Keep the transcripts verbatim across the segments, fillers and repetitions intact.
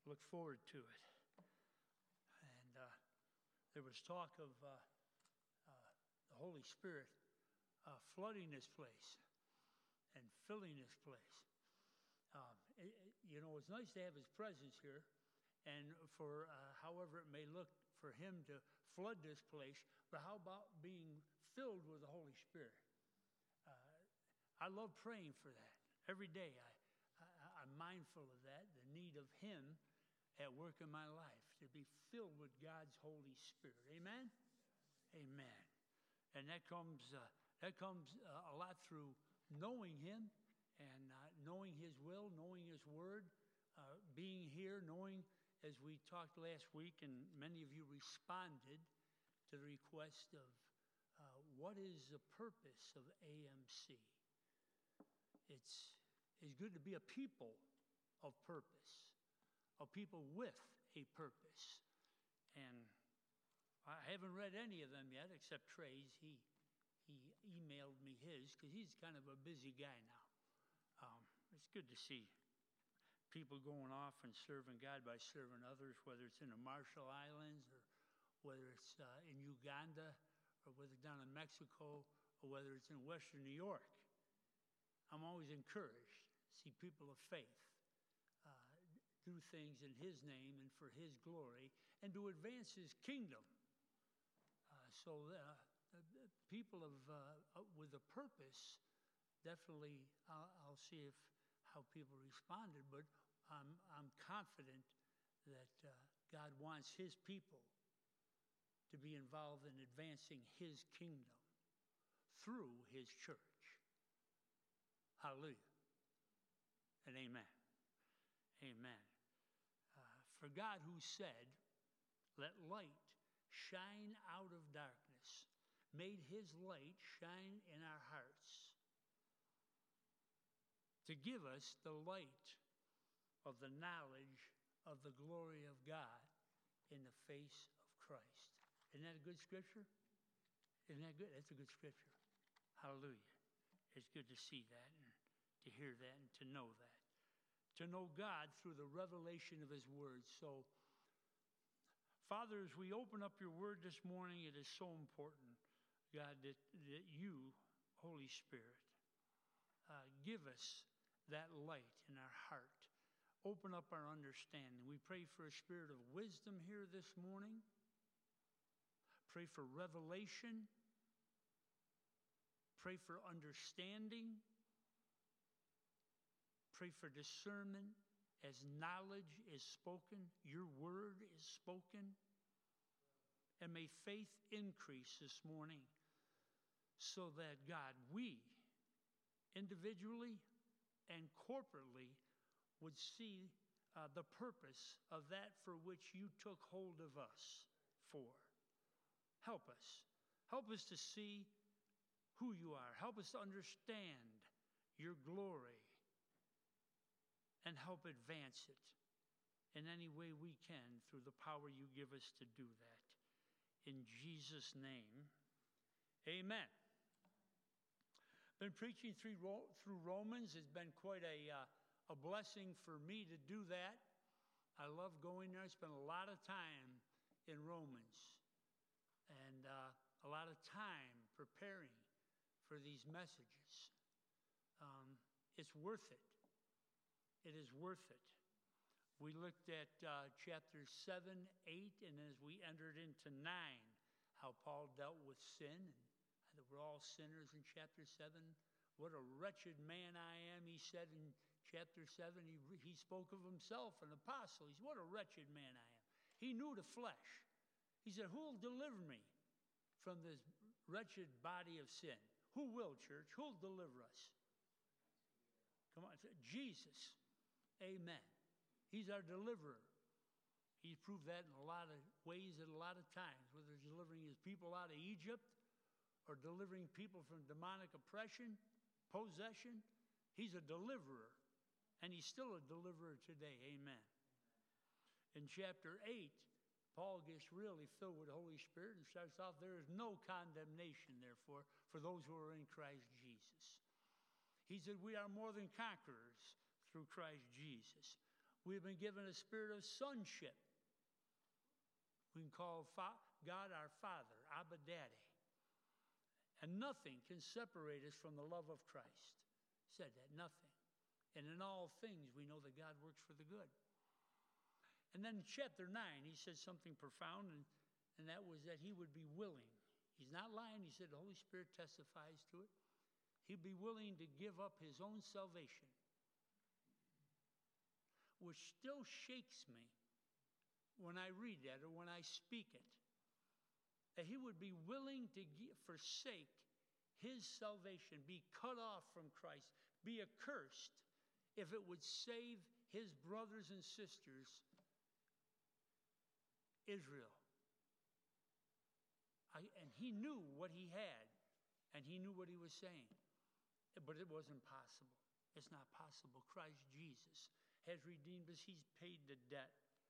look forward to it. And uh, there was talk of uh, uh, the Holy Spirit uh, flooding this place and filling this place. Um, it, it, you know, it's nice to have His presence here, and for uh, however it may look for Him to flood this place, but how about being filled with the Holy Spirit? Uh, I love praying for that. Every day I, I, I'm mindful of that, the need of Him at work in my life, to be filled with God's Holy Spirit. Amen? Amen. And that comes, uh, that comes uh, a lot through knowing Him and uh, knowing His will, knowing His Word, uh, being here, knowing, as we talked last week, and many of you responded to the request of uh, what is the purpose of A M C? It's, it's good to be a people of purpose, of people with a purpose. And I haven't read any of them yet, except Trey's. He, he emailed me his, because he's kind of a busy guy now. Um, it's good to see people going off and serving God by serving others, whether it's in the Marshall Islands or whether it's uh, in Uganda or whether it's down in Mexico or whether it's in Western New York. I'm always encouraged to see people of faith uh, do things in His name and for His glory and to advance His kingdom. Uh, so uh, people of uh, with a purpose, definitely I'll, I'll see if how people responded, but I'm, I'm confident that uh, God wants His people to be involved in advancing His kingdom through His church. Hallelujah. And amen. Amen. Uh, for God, who said, "Let light shine out of darkness," made His light shine in our hearts to give us the light of the knowledge of the glory of God in the face of Christ. Isn't that a good scripture? Isn't that good? That's a good scripture. Hallelujah. It's good to see that and to hear that and to know that. To know God through the revelation of His word. So, Father, as we open up your word this morning, it is so important, God, that, that you, Holy Spirit, uh, give us that light in our heart. Open up our understanding. We pray for a spirit of wisdom here this morning. Pray for revelation. Pray for understanding. Pray for discernment as knowledge is spoken, your word is spoken. And may faith increase this morning so that, God, we individually and corporately would see uh, the purpose of that for which you took hold of us for. Help us. Help us to see who you are. Help us to understand your glory and help advance it in any way we can through the power you give us to do that. In Jesus' name, amen. Been preaching through, through Romans. It's been quite a, uh, a blessing for me to do that. I love going there. I spend a lot of time in Romans and uh, a lot of time preparing for these messages. Um, it's worth it. It is worth it. We looked at uh, chapters seven, eight, and as we entered into nine, how Paul dealt with sin, and that we're all sinners in chapter seven. What a wretched man I am, he said in chapter seven. He, he spoke of himself, an apostle. He said, what a wretched man I am. He knew the flesh. He said, who will deliver me from this wretched body of sin? Who will, church? Who will deliver us? Come on, Jesus. Amen. He's our deliverer. He's proved that in a lot of ways at a lot of times, whether it's delivering his people out of Egypt or delivering people from demonic oppression, possession. He's a deliverer, and he's still a deliverer today. Amen. In chapter eight, Paul gets really filled with the Holy Spirit and starts off, there is no condemnation, therefore, for those who are in Christ Jesus. He said, we are more than conquerors through Christ Jesus. We've been given a spirit of sonship. We can call God our Father, Abba Daddy. And nothing can separate us from the love of Christ. He said that, nothing. And in all things, we know that God works for the good. And then in chapter nine, he said something profound, and, and that was that he would be willing. He's not lying. He said the Holy Spirit testifies to it. He'd be willing to give up his own salvation, which still shakes me when I read that or when I speak it. That he would be willing to forsake his salvation, be cut off from Christ, be accursed, if it would save his brothers and sisters, Israel. I, and he knew what he had, and he knew what he was saying. But it wasn't possible. It's not possible. Christ Jesus has redeemed us. He's paid the debt.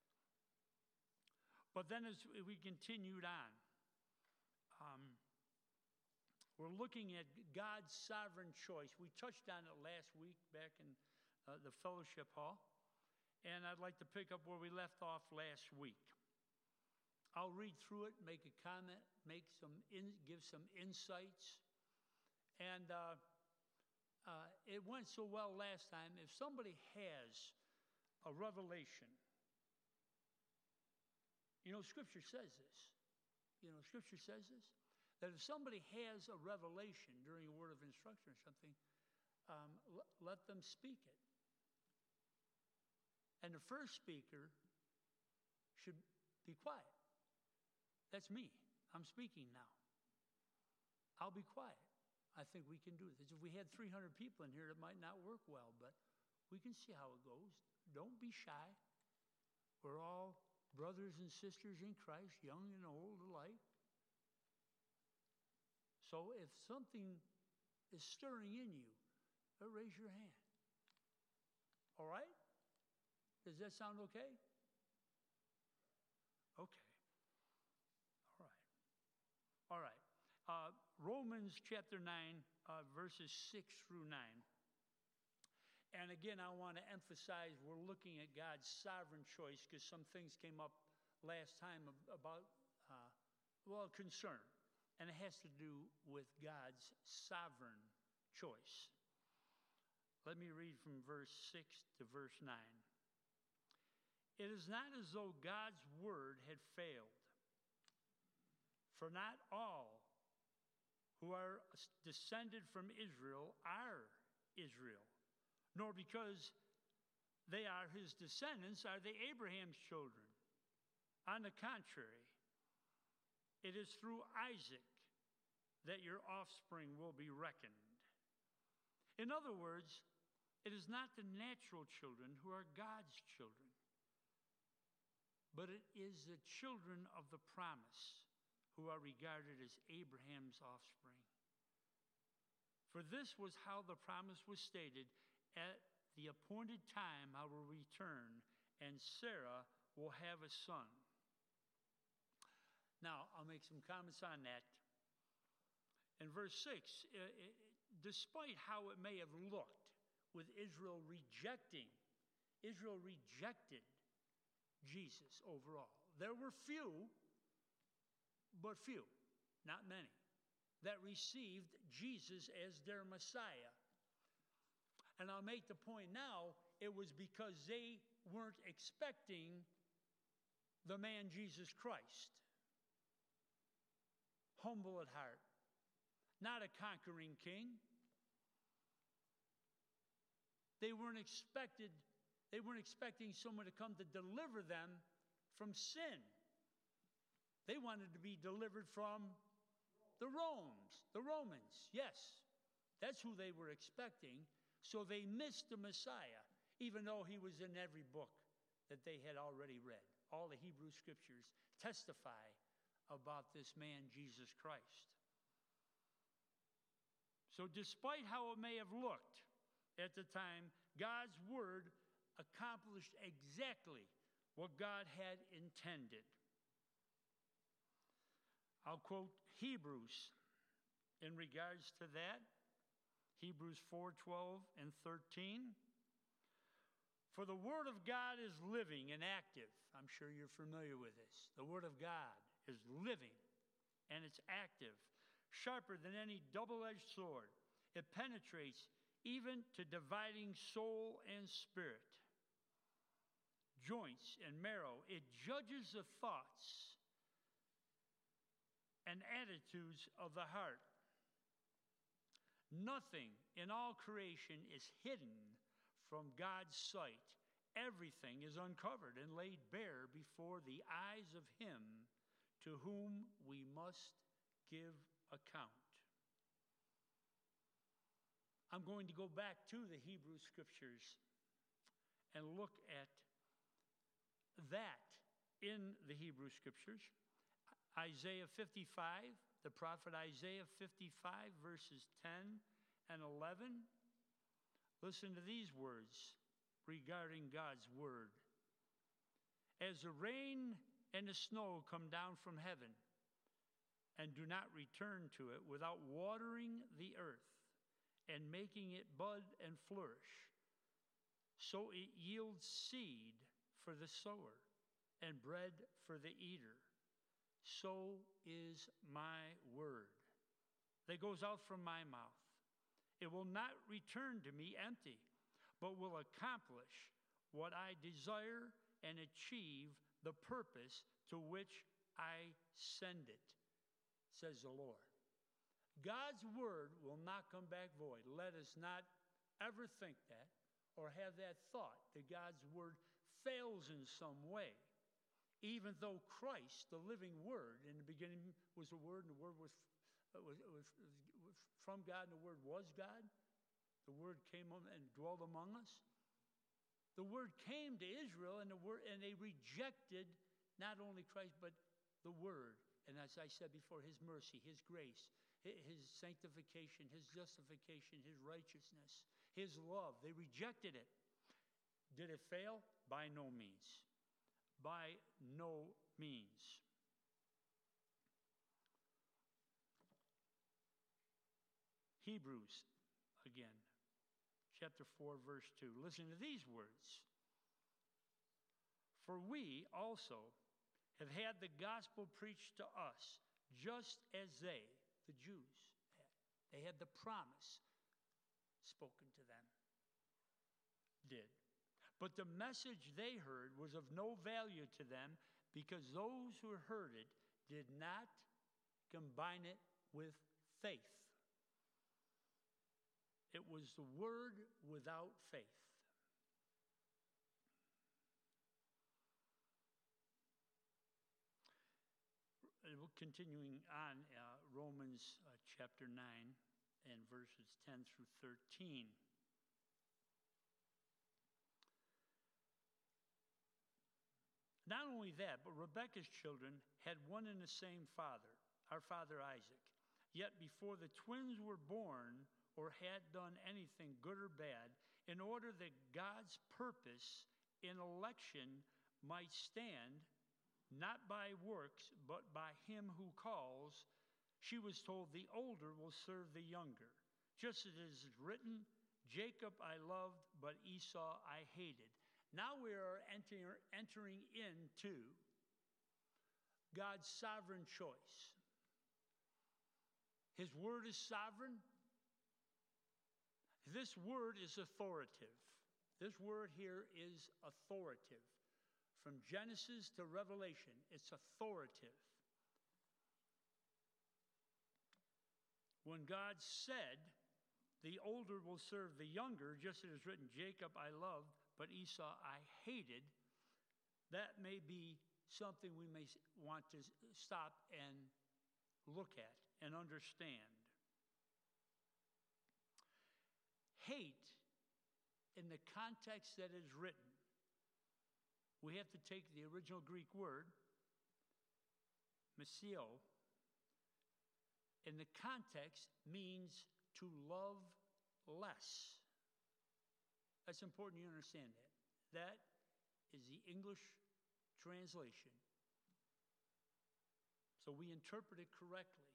But then as we continued on, um, we're looking at God's sovereign choice. We touched on it last week back in uh, the fellowship hall. And I'd like to pick up where we left off last week. I'll read through it, make a comment, make some in, give some insights. And uh, uh, it went so well last time. If somebody has a revelation, you know, Scripture says this. You know, Scripture says this. That if somebody has a revelation during a word of instruction or something, um, l- let them speak it. And the first speaker should be quiet. That's me. I'm speaking now. I'll be quiet. I think we can do this. If we had three hundred people in here, it might not work well, but we can see how it goes. Don't be shy. We're all brothers and sisters in Christ, young and old alike. So if something is stirring in you, raise your hand. All right? Does that sound okay? Okay. All right. All right. Uh, Romans chapter nine, uh, verses six through nine. And again, I want to emphasize we're looking at God's sovereign choice because some things came up last time about, uh, well, concern. And it has to do with God's sovereign choice. Let me read from verse six to verse nine. It is not as though God's word had failed. For not all who are descended from Israel are Israel, nor because they are his descendants are they Abraham's children. On the contrary, it is through Isaac that your offspring will be reckoned. In other words, it is not the natural children who are God's children, but it is the children of the promise who are regarded as Abraham's offspring. For this was how the promise was stated: at the appointed time I will return, and Sarah will have a son. Now, I'll make some comments on that. In verse six, it, it, despite how it may have looked with Israel rejecting, Israel rejected Jesus overall. There were few, but few, not many, that received Jesus as their Messiah. And I'll make the point now, it was because they weren't expecting the man Jesus Christ. Humble at heart, not a conquering king. They weren't expected, they weren't expecting someone to come to deliver them from sin. They wanted to be delivered from the Romans, the Romans. Yes, that's who they were expecting. So they missed the Messiah, even though he was in every book that they had already read. All the Hebrew scriptures testify about this man, Jesus Christ. So despite how it may have looked at the time, God's word accomplished exactly what God had intended. I'll quote Hebrews in regards to that. Hebrews four twelve and thirteen. For the Word of God is living and active. I'm sure you're familiar with this. The Word of God is living and it's active, sharper than any double-edged sword. It penetrates even to dividing soul and spirit, joints and marrow. It judges the thoughts and attitudes of the heart. Nothing in all creation is hidden from God's sight. Everything is uncovered and laid bare before the eyes of Him to whom we must give account. I'm going to go back to the Hebrew Scriptures and look at that in the Hebrew Scriptures. Isaiah fifty-five, the prophet Isaiah fifty-five, verses ten and eleven. Listen to these words regarding God's Word. As the rain and the snow come down from heaven and do not return to it without watering the earth and making it bud and flourish, so it yields seed for the sower and bread for the eater. So is my word that goes out from my mouth. It will not return to me empty, but will accomplish what I desire and achieve the purpose to which I send it, says the Lord. God's word will not come back void. Let us not ever think that or have that thought that God's word fails in some way. Even though Christ, the living word, in the beginning was the word, and the word was, was, was, was from God, and the word was God. The word came and dwelled among us. The word came to Israel, and the word, and they rejected not only Christ, but the word. And as I said before, his mercy, his grace, his sanctification, his justification, his righteousness, his love. They rejected it. Did it fail? By no means. By no means. Hebrews, again, chapter four, verse two. Listen to these words. For we also have had the gospel preached to us, just as they, the Jews, had. They had the promise spoken to them. Did. But the message they heard was of no value to them because those who heard it did not combine it with faith. It was the word without faith. Continuing on, uh, Romans uh, chapter nine and verses ten through thirteen. Not only that, but Rebekah's children had one and the same father, our father Isaac. Yet before the twins were born or had done anything good or bad, in order that God's purpose in election might stand, not by works, but by him who calls, she was told, the older will serve the younger. Just as it is written, Jacob I loved, but Esau I hated. Now we are enter, entering into God's sovereign choice. His word is sovereign. This word is authoritative. This word here is authoritative. From Genesis to Revelation, it's authoritative. When God said, the older will serve the younger, just as it is written, Jacob I loved, but Esau I hated, that may be something we may want to stop and look at and understand. Hate, in the context that is written, we have to take the original Greek word, miseo, in the context means to love less. That's important you understand that. That is the English translation. So we interpret it correctly.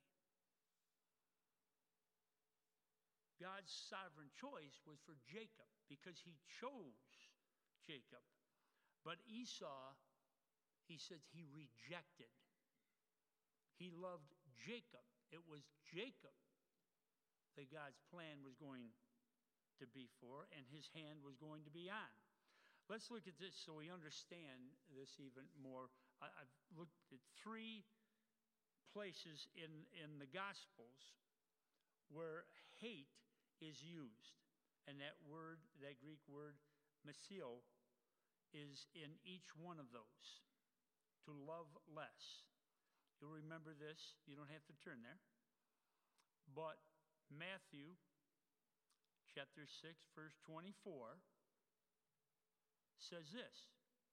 God's sovereign choice was for Jacob because he chose Jacob. But Esau, he said he rejected. He loved Jacob. It was Jacob that God's plan was going to be for, and his hand was going to be on. Let's look at this so we understand this even more. I, I've looked at three places in, in the Gospels where hate is used. And that word, that Greek word, mesio, is in each one of those. To love less. You'll remember this. You don't have to turn there. But Matthew chapter six, verse twenty-four says this.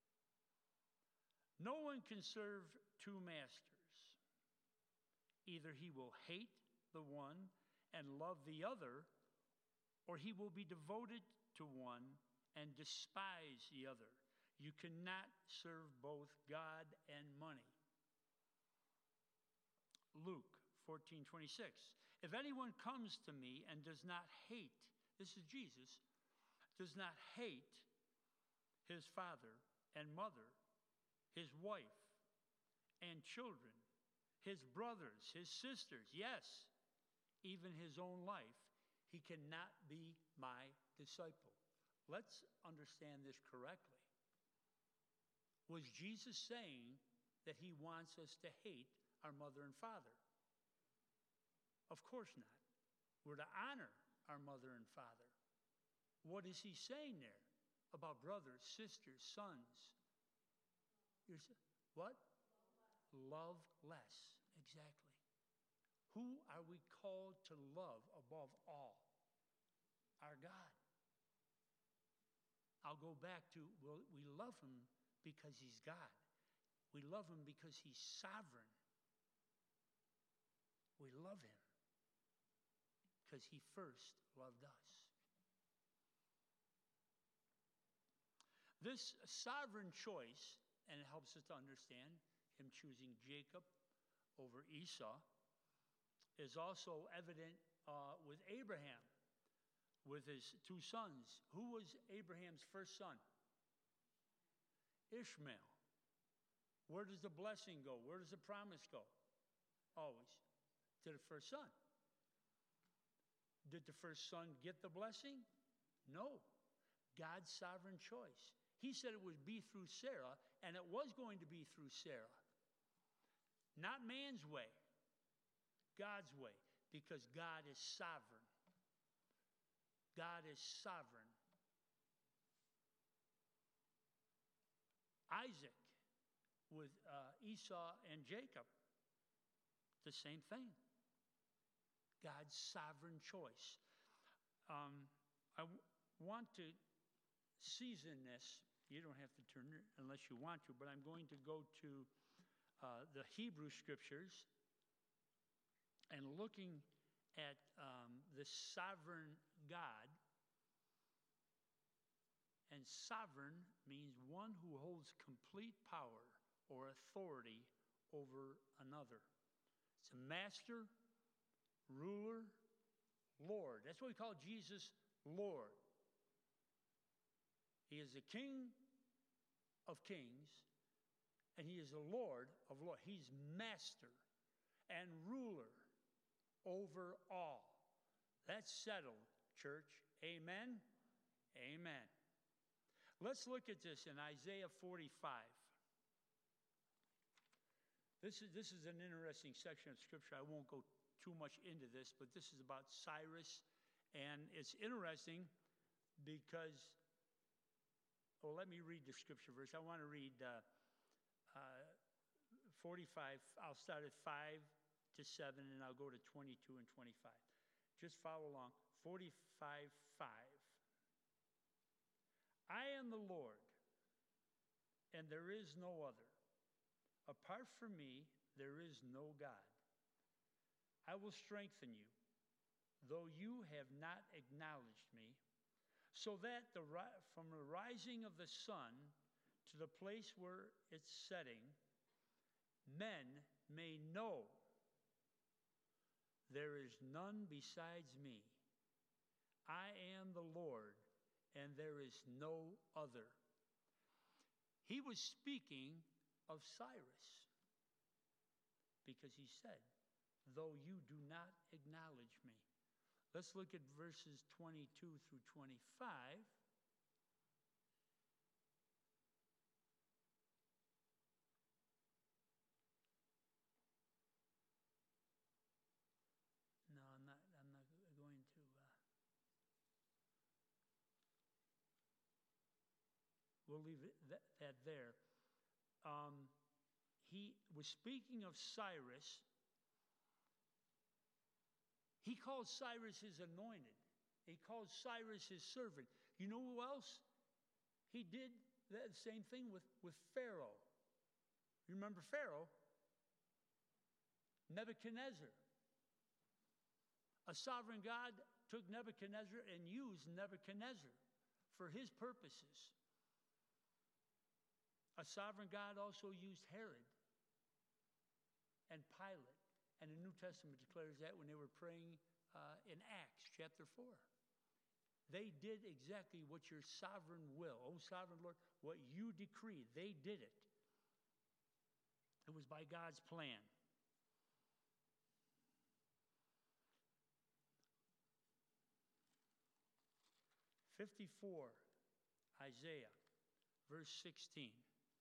No one can serve two masters. Either he will hate the one and love the other, or he will be devoted to one and despise the other. You cannot serve both God and money. Luke fourteen twenty-six. If anyone comes to me and does not hate, this is Jesus, does not hate his father and mother, his wife and children, his brothers, his sisters, yes, even his own life, he cannot be my disciple. Let's understand this correctly. Was Jesus saying that he wants us to hate our mother and father? Of course not. We're to honor our mother and father. What is he saying there about brothers, sisters, sons? You're, what? Love less. Exactly. Who are we called to love above all? Our God. I'll go back to, well, we love him because he's God. We love him because he's sovereign. We love him because he first loved us. This sovereign choice, and it helps us to understand him choosing Jacob over Esau, is also evident uh, with Abraham, with his two sons. Who was Abraham's first son? Ishmael. Where does the blessing go? Where does the promise go? Always to the first son. Did the first son get the blessing? No. God's sovereign choice. He said it would be through Sarah, and it was going to be through Sarah. Not man's way, God's way, because God is sovereign. God is sovereign. Isaac with uh, Esau and Jacob, the same thing. God's sovereign choice. Um, I w- want to season this. You don't have to turn it unless you want to, but I'm going to go to uh, the Hebrew Scriptures and looking at um, the sovereign God. And sovereign means one who holds complete power or authority over another. It's a master, ruler, Lord. That's why we call Jesus Lord. He is the King of kings, and he is the Lord of lords. He's master and ruler over all. That's settled, church. Amen? Amen. Let's look at this in Isaiah forty-five. This is, this is an interesting section of Scripture. I won't go too much into this, but this is about Cyrus. And it's interesting because, well, let me read the Scripture verse. I want to read uh, uh, forty-five. I'll start at five to seven, and I'll go to twenty-two and twenty-five. Just follow along. forty-five, five. I am the Lord, and there is no other. Apart from me, there is no God. I will strengthen you, though you have not acknowledged me, so that the ri- from the rising of the sun to the place where it's setting, men may know there is none besides me. I am the Lord, and there is no other. He was speaking of Cyrus because he said, though you do not acknowledge me. Let's look at verses twenty-two through twenty-five. No, I'm not, I'm not going to. Uh, we'll leave it, that, that there. Um, he was speaking of Cyrus. He called Cyrus his anointed. He called Cyrus his servant. You know who else? He did that same thing with, with Pharaoh. You remember Pharaoh? Nebuchadnezzar. A sovereign God took Nebuchadnezzar and used Nebuchadnezzar for his purposes. A sovereign God also used Herod and Pilate. And the New Testament declares that when they were praying uh, in Acts chapter four. They did exactly what your sovereign will, oh sovereign Lord, what you decreed. They did it. It was by God's plan. fifty-four, Isaiah, verse sixteen.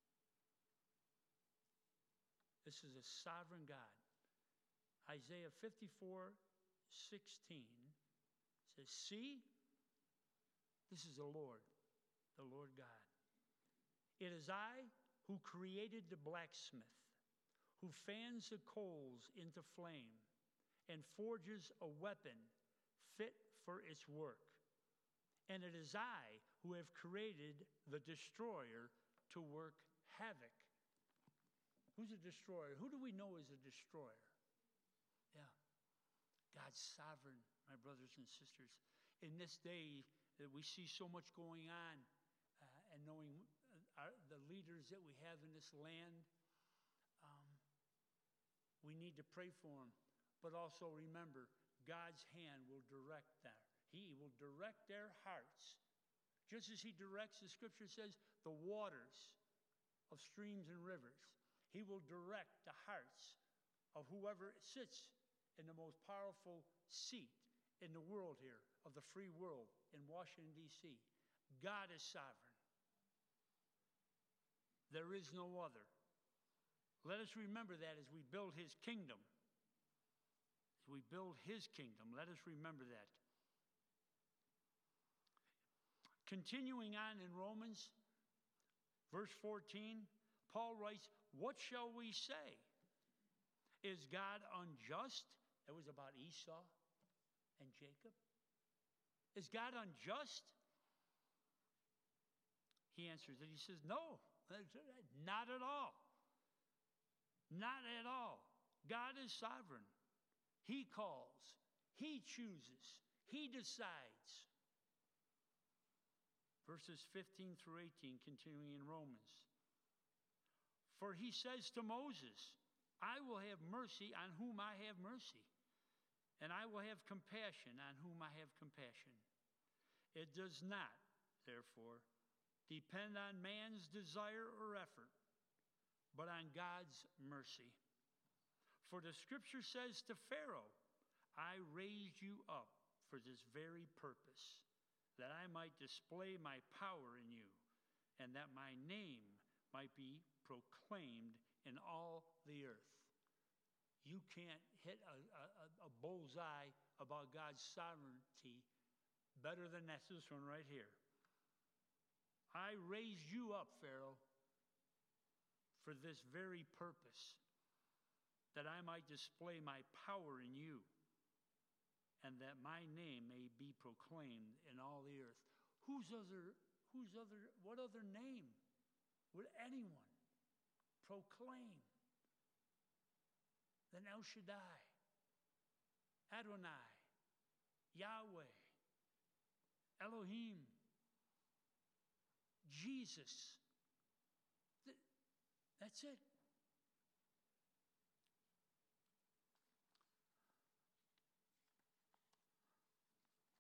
This is a sovereign God. Isaiah fifty-four, sixteen says, see, this is the Lord, the Lord God. It is I who created the blacksmith, who fans the coals into flame and forges a weapon fit for its work. And it is I who have created the destroyer to work havoc. Who's a destroyer? Who do we know is a destroyer? Yeah. God's sovereign, my brothers and sisters. In this day that we see so much going on, uh, and knowing our, the leaders that we have in this land, um, we need to pray for them. But also remember, God's hand will direct them. He will direct their hearts. Just as he directs, the scripture says, the waters of streams and rivers. He will direct the hearts of whoever sits in the most powerful seat in the world here, of the free world in Washington, D C God is sovereign. There is no other. Let us remember that as we build his kingdom. As we build his kingdom, let us remember that. Continuing on in Romans, verse fourteen, Paul writes, what shall we say? Is God unjust? It was about Esau and Jacob. Is God unjust? He answers it. He says, no, not at all. Not at all. God is sovereign. He calls. He chooses. He decides. Verses fifteen through eighteen, continuing in Romans. For he says to Moses, I will have mercy on whom I have mercy, and I will have compassion on whom I have compassion. It does not, therefore, depend on man's desire or effort, but on God's mercy. For the scripture says to Pharaoh, I raised you up for this very purpose, that I might display my power in you, and that my name might be proclaimed in all the earth. You can't hit a, a, a bullseye about God's sovereignty better than that's this one right here. I raised you up, Pharaoh, for this very purpose, that I might display my power in you, and that my name may be proclaimed in all the earth. Whose other, whose other, what other name would anyone proclaim than El Shaddai, Adonai, Yahweh, Elohim, Jesus? That's it.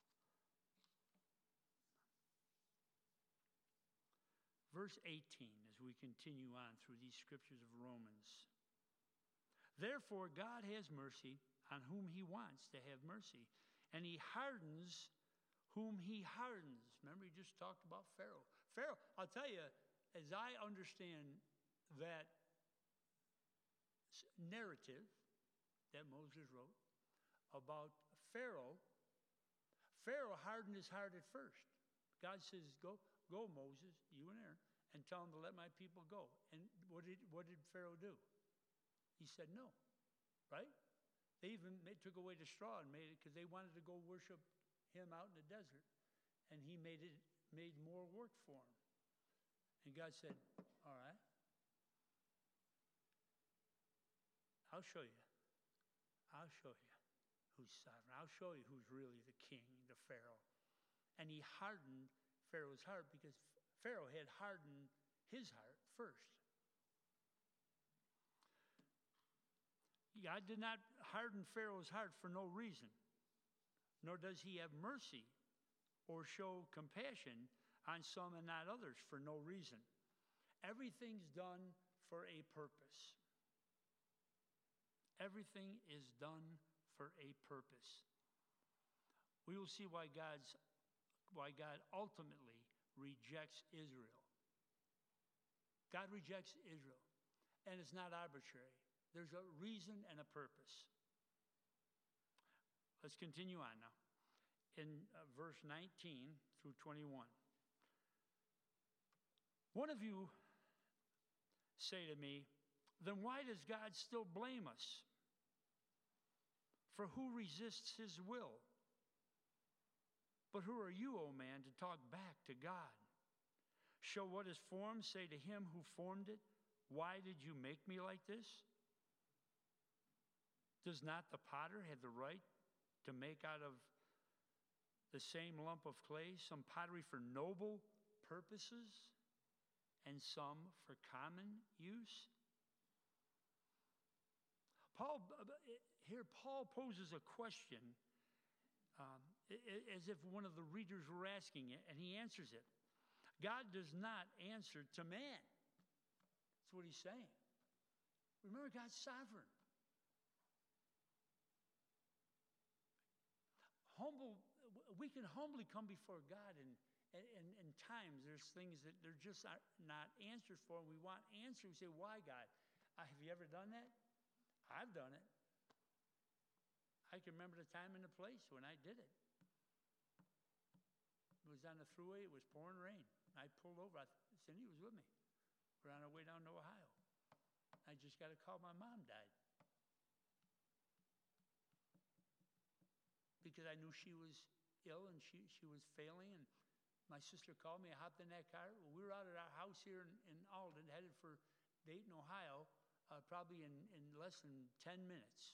Verse eighteen is as we continue on through these scriptures of Romans. Therefore, God has mercy on whom he wants to have mercy, and he hardens whom he hardens. Remember, he just talked about Pharaoh. Pharaoh, I'll tell you, as I understand that narrative that Moses wrote about Pharaoh, Pharaoh hardened his heart at first. God says, go, go, Moses, you and Aaron, and tell them to let my people go. And what did, what did Pharaoh do? He said no, right? They even made, took away the straw and made it because they wanted to go worship him out in the desert. And he made it made more work for him. And God said, all right, I'll show you. I'll show you who's sovereign. I'll show you who's really the king, the Pharaoh. And he hardened Pharaoh's heart because Pharaoh had hardened his heart first. God did not harden Pharaoh's heart for no reason, nor does he have mercy or show compassion on some and not others for no reason. Everything's done for a purpose. Everything is done for a purpose. We will see why God's why God ultimately rejects Israel. God rejects Israel, and it's not arbitrary. There's a reason and a purpose. Let's continue on now. In uh, verse nineteen through twenty-one. One of you say to me, then why does God still blame us? For who resists his will? But who are you, O man, to talk back to God? Shall what is formed say to him who formed it, why did you make me like this? Does not the potter have the right to make out of the same lump of clay some pottery for noble purposes and some for common use? Paul, here Paul poses a question um, as if one of the readers were asking it, and he answers it. God does not answer to man. That's what he's saying. Remember, God's sovereign. Humble, we can humbly come before God, and and in times there's things that they're just not, not answered for, and we want answers. We say, why, God? Uh, have you ever done that? I've done it. I can remember the time and the place when I did it. It was on the thruway. It was pouring rain. I pulled over. I, Cindy was with me. We're on our way down to Ohio. I just got a call. My mom died. Because I knew she was ill and she, she was failing. And my sister called me. I hopped in that car. Well, we were out at our house here in, in Alden, headed for Dayton, Ohio, uh, probably in, in less than ten minutes.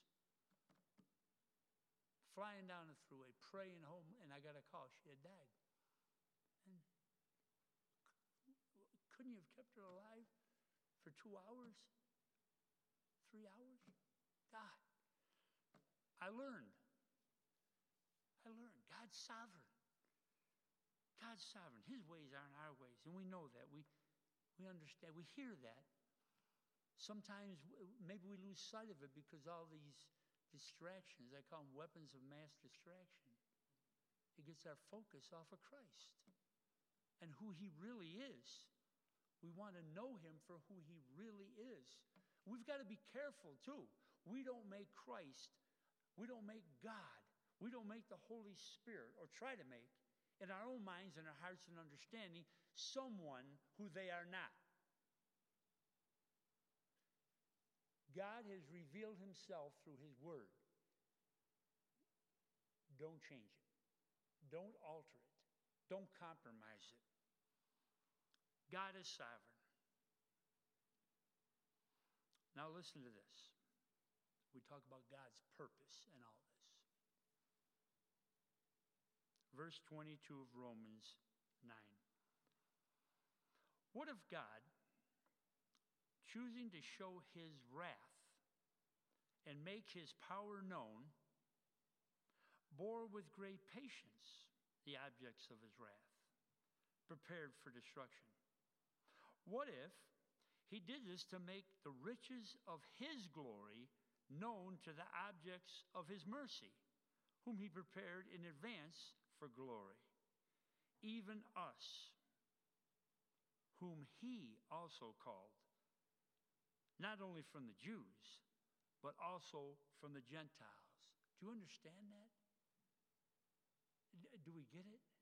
Flying down the thruway, praying home, and I got a call. She had died. And couldn't you have kept her alive for two hours? Three hours? God. I learned. I learned. God's sovereign. God's sovereign. His ways aren't our ways. And we know that. We, we understand. We hear that. Sometimes maybe we lose sight of it because all these distractions, I call them weapons of mass distraction. It gets our focus off of Christ and who he really is. We want to know him for who he really is. We've got to be careful too. We don't make Christ, we don't make God, we don't make the Holy Spirit, or try to make, in our own minds and our hearts and understanding, someone who they are not. God has revealed himself through his word. Don't change it. Don't alter it. Don't compromise it. God is sovereign. Now listen to this. We talk about God's purpose and all this. Verse twenty-two of Romans nine. What if God, choosing to show his wrath and make his power known, bore with great patience the objects of his wrath, prepared for destruction? What if, He did this to make the riches of his glory known to the objects of his mercy, whom he prepared in advance for glory, even us, whom he also called, not only from the Jews, but also from the Gentiles. Do you understand that? Do we get it?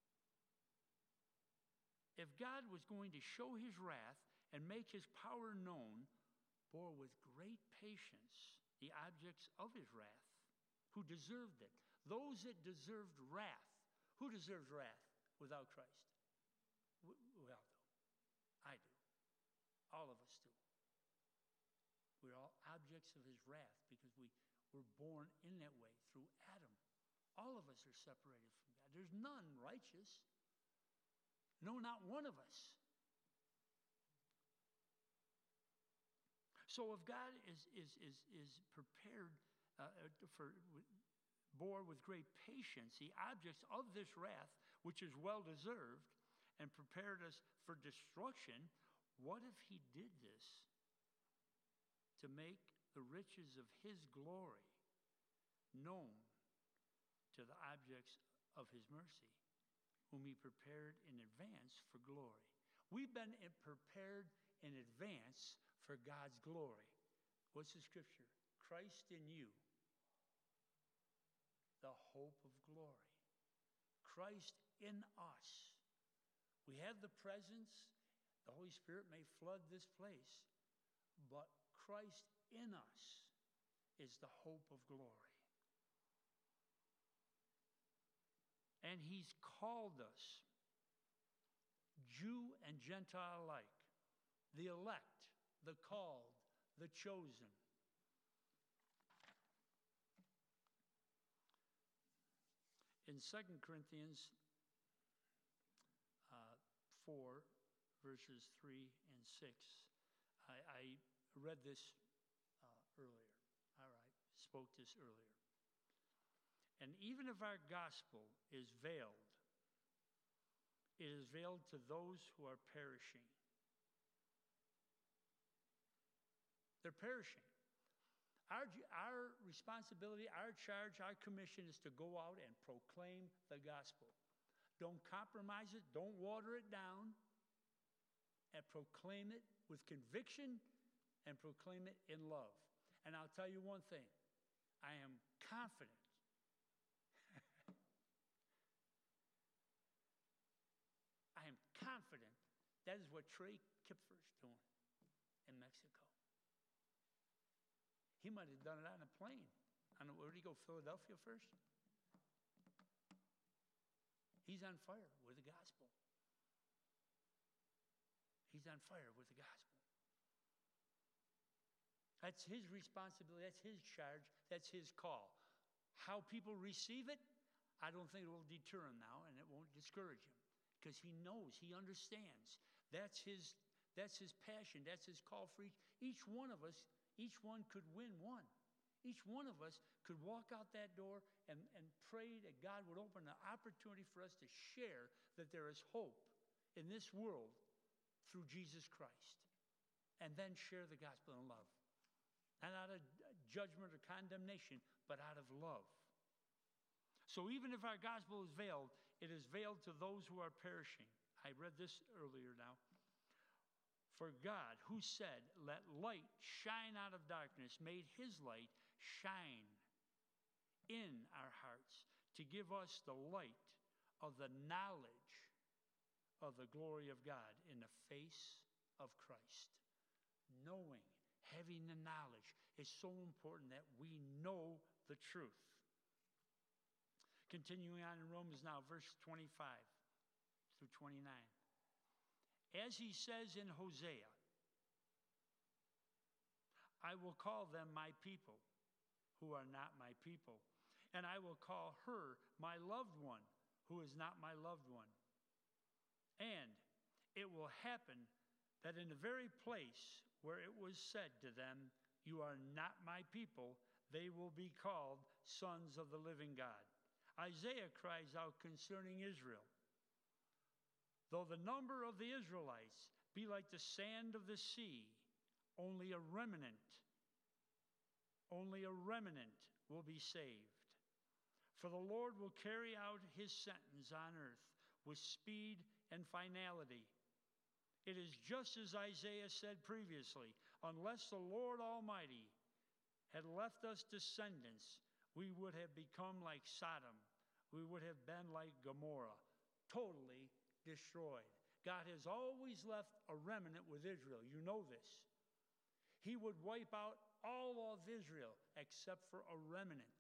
If God was going to show his wrath and make his power known, bore with great patience the objects of his wrath, who deserved it. Those that deserved wrath. Who deserves wrath without Christ? Well, do. I do. All of us do. We're all objects of his wrath because we were born in that way through Adam. All of us are separated from God. There's none righteous. No, not one of us. So if God is, is, is, is prepared uh, for, bore with great patience the objects of this wrath, which is well deserved, and prepared us for destruction, what if he did this to make the riches of his glory known to the objects of his mercy, whom he prepared in advance for glory? We've been prepared in advance for God's glory. What's the scripture? Christ in you, the hope of glory. Christ in us. We have the presence. The Holy Spirit may flood this place, but Christ in us is the hope of glory. And he's called us, Jew and Gentile alike, the elect, the called, the chosen. In Second Corinthians uh, four, verses three and six, I, I read this uh, earlier. All right, spoke this earlier. And even if our gospel is veiled, it is veiled to those who are perishing. They're perishing. Our, our responsibility, our charge, our commission is to go out and proclaim the gospel. Don't compromise it. Don't water it down. And proclaim it with conviction and proclaim it in love. And I'll tell you one thing. I am confident. I am confident that is what Trey Kipfer's doing in Mexico. He might have done it on a plane. I don't know, where did he go, Philadelphia first? He's on fire with the gospel. He's on fire with the gospel. That's his responsibility. That's his charge. That's his call. How people receive it, I don't think it will deter him now, and it won't discourage him, because he knows, he understands. That's his, that's his passion. That's his call for each, each one of us. Each one could win one. Each one of us could walk out that door and, and pray that God would open an opportunity for us to share that there is hope in this world through Jesus Christ. And then share the gospel in love. Not out of judgment or condemnation, but out of love. So even if our gospel is veiled, it is veiled to those who are perishing. I read this earlier now. For God, who said, let light shine out of darkness, made his light shine in our hearts to give us the light of the knowledge of the glory of God in the face of Christ. Knowing, having the knowledge is so important that we know the truth. Continuing on in Romans now, verse twenty-five through twenty-nine. As he says in Hosea, I will call them my people who are not my people, and I will call her my loved one who is not my loved one. And it will happen that in the very place where it was said to them, you are not my people, they will be called sons of the living God. Isaiah cries out concerning Israel. Though the number of the Israelites be like the sand of the sea. Only a remnant, only a remnant will be saved. For the Lord will carry out his sentence on earth with speed and finality. It is just as Isaiah said previously, unless the Lord Almighty had left us descendants, we would have become like Sodom. We would have been like Gomorrah, totally destroyed. God has always left a remnant with Israel. You know this. He would wipe out all of Israel except for a remnant.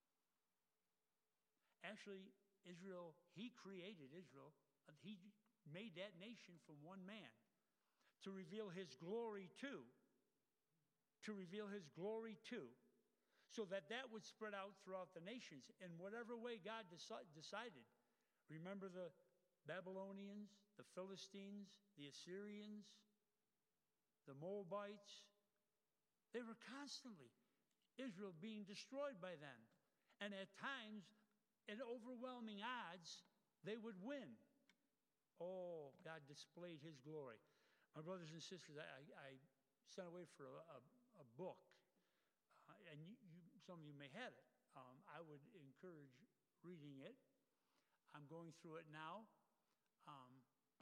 Actually, Israel, he created Israel. He made that nation from one man to reveal his glory to. To reveal his glory to. So that that would spread out throughout the nations in whatever way God deci- decided. Remember the Babylonians, the Philistines, the Assyrians, the Moabites. They were constantly, Israel being destroyed by them. And at times, at overwhelming odds, they would win. Oh, God displayed his glory. My brothers and sisters, I, I sent away for a, a, a book. Uh, and you, you, some of you may have it. Um, I would encourage reading it. I'm going through it now. Um,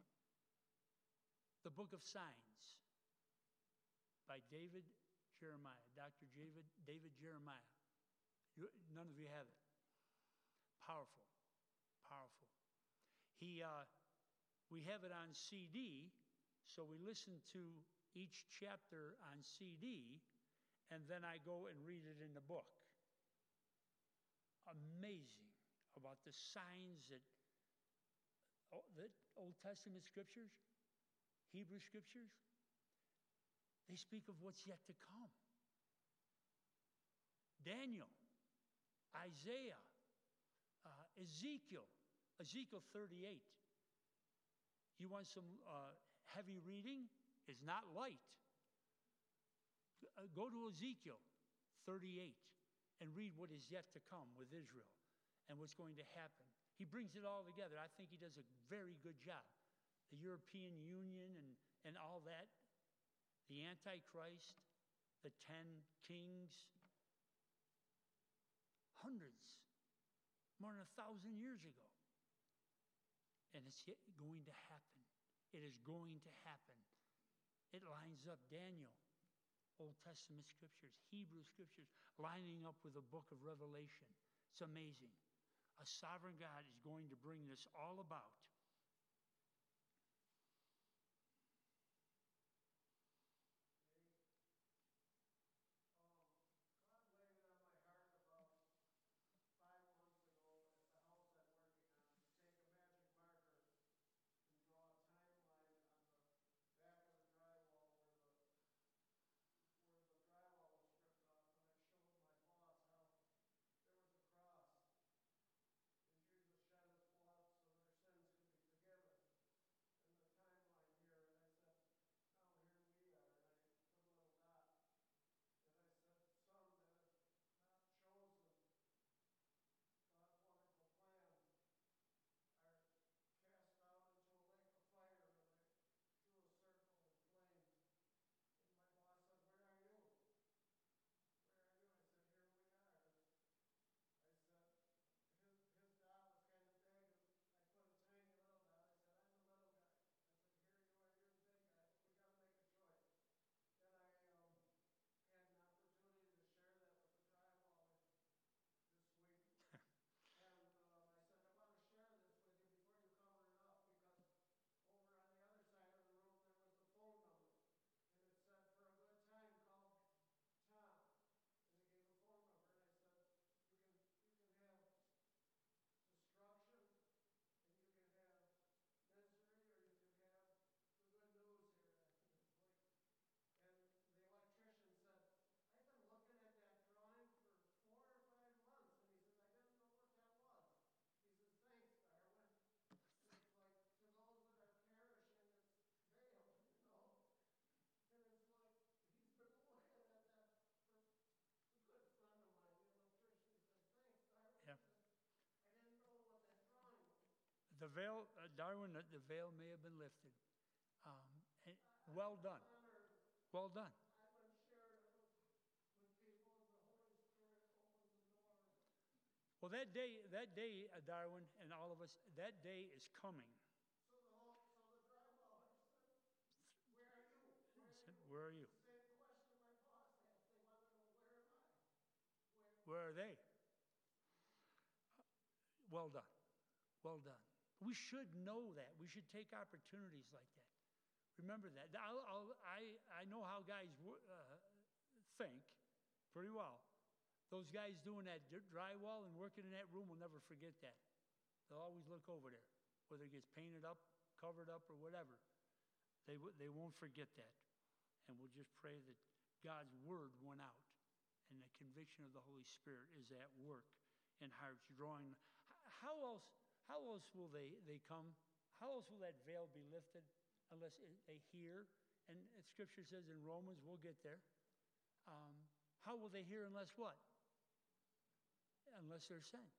the Book of Signs by David Jeremiah, Doctor David, David Jeremiah. You, none of you have it. Powerful, powerful. He, uh, we have it on C D, so we listen to each chapter on C D, and then I go and read it in the book. Amazing about the signs that, oh, that Old Testament scriptures, Hebrew scriptures, they speak of what's yet to come. Daniel, Isaiah, uh, Ezekiel, Ezekiel thirty-eight. You want some uh, heavy reading? It's not light. Uh, go to Ezekiel thirty-eight and read what is yet to come with Israel and what's going to happen. He brings it all together. I think he does a very good job. The European Union and, and all that, the Antichrist, the ten kings, hundreds, more than a thousand years ago. And it's yet going to happen. It is going to happen. It lines up Daniel, Old Testament scriptures, Hebrew scriptures, lining up with the book of Revelation. It's amazing. A sovereign God is going to bring this all about. The veil, uh, Darwin, the veil may have been lifted. Um, and Well done. Well done. Well, that day, that day, uh, Darwin, and all of us, that day is coming. So the whole, so the drywallers said, "Where are you? Where are you? Same question my boss asked. They want to know, where am I? Where, Where are they? Well done. Well done. We should know that. We should take opportunities like that. Remember that. I'll, I'll, I, I know how guys uh, think pretty well. Those guys doing that drywall and working in that room will never forget that. They'll always look over there, whether it gets painted up, covered up, or whatever. They, they won't forget that. And we'll just pray that God's word went out and the conviction of the Holy Spirit is at work in hearts, drawing. How else, how else will they, they come? How else will that veil be lifted unless they hear? And Scripture says in Romans, we'll get there. Um, how will they hear unless what? Unless they're sent.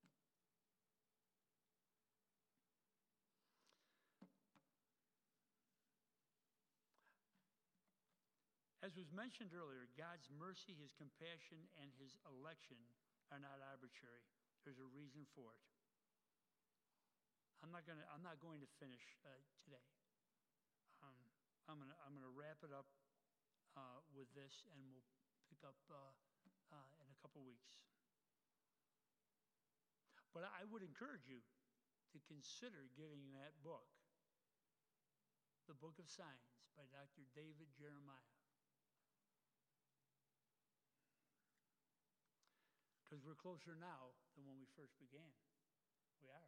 As was mentioned earlier, God's mercy, his compassion, and his election are not arbitrary. There's a reason for it. I'm not going to I'm not going to finish uh, today. Um, I'm going to I'm going to wrap it up uh, with this, and we'll pick up uh, uh, in a couple weeks. But I would encourage you to consider getting that book, The Book of Signs by Doctor David Jeremiah. Because we're closer now than when we first began. We are.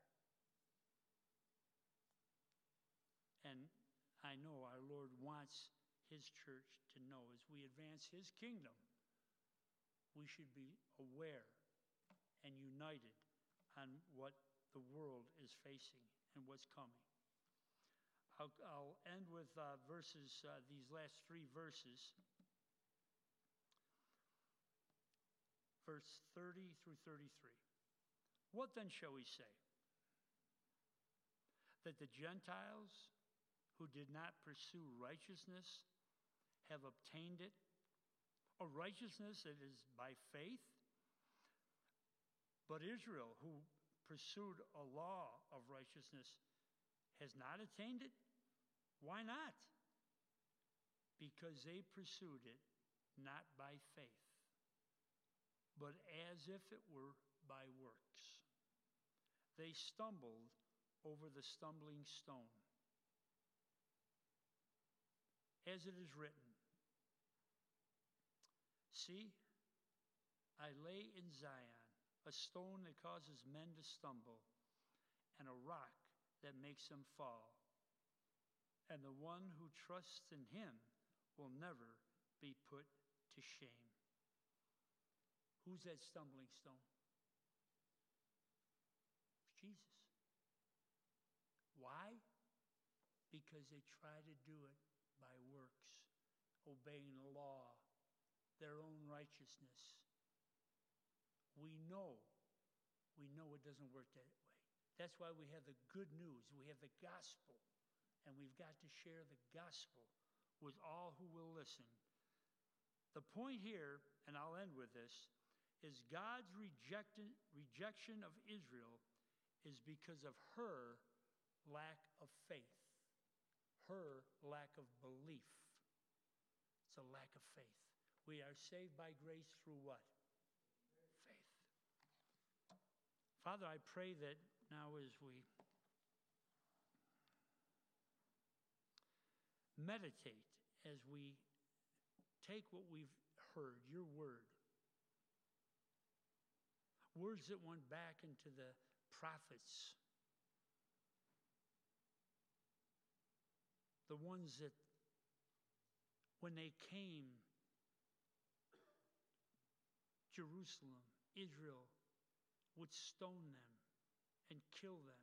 And I know our Lord wants his church to know as we advance his kingdom, we should be aware and united on what the world is facing and what's coming. I'll, I'll end with uh, verses, uh, these last three verses. Verse thirty through thirty-three. What then shall we say? That the Gentiles who did not pursue righteousness have obtained it? A righteousness that is by faith? But Israel, who pursued a law of righteousness, has not attained it? Why not? Because they pursued it not by faith, but as if it were by works. They stumbled over the stumbling stone. As it is written, see, I lay in Zion a stone that causes men to stumble, and a rock that makes them fall. And the one who trusts in him will never be put to shame. Who's that stumbling stone? It's Jesus. Why? Because they try to do it by works, obeying the law, their own righteousness. We know, we know it doesn't work that way. That's why we have the good news. We have the gospel, and we've got to share the gospel with all who will listen. The point here, and I'll end with this, is God's rejected, rejection of Israel is because of her lack of faith, her lack of belief. It's a lack of faith. We are saved by grace through what? Faith. Father, I pray that now as we meditate, as we take what we've heard, your word, words that went back into the prophets, the ones that when they came, Jerusalem, Israel, would stone them and kill them.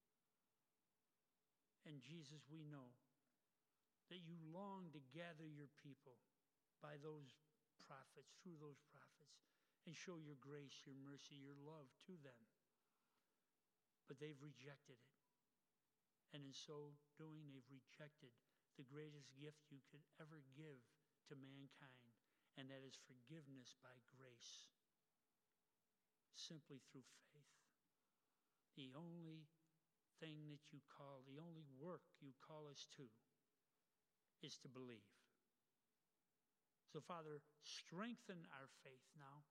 And Jesus, we know that you long to gather your people by those prophets, through those prophets, and show your grace, your mercy, your love to them. But they've rejected it. And in so doing, they've rejected the greatest gift you could ever give to mankind, and that is forgiveness by grace, simply through faith. The only thing that you call, the only work you call us to is to believe. So, Father, strengthen our faith now.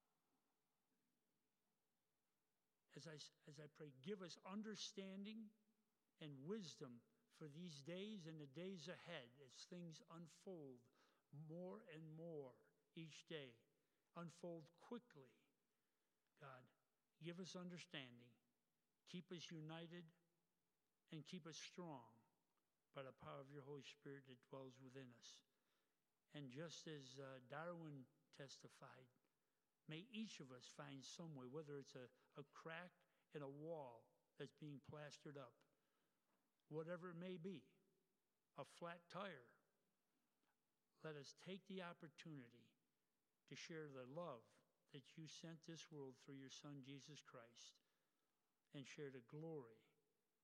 As I, as I pray, give us understanding and wisdom for these days and the days ahead as things unfold more and more each day. Unfold quickly. God, give us understanding. Keep us united and keep us strong by the power of your Holy Spirit that dwells within us. And just as uh, Darwin testified, may each of us find some way, whether it's a, a crack in a wall that's being plastered up, whatever it may be, a flat tire, let us take the opportunity to share the love that you sent this world through your Son, Jesus Christ, and share the glory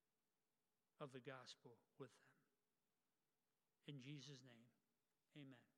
of the gospel with them. In Jesus' name, amen.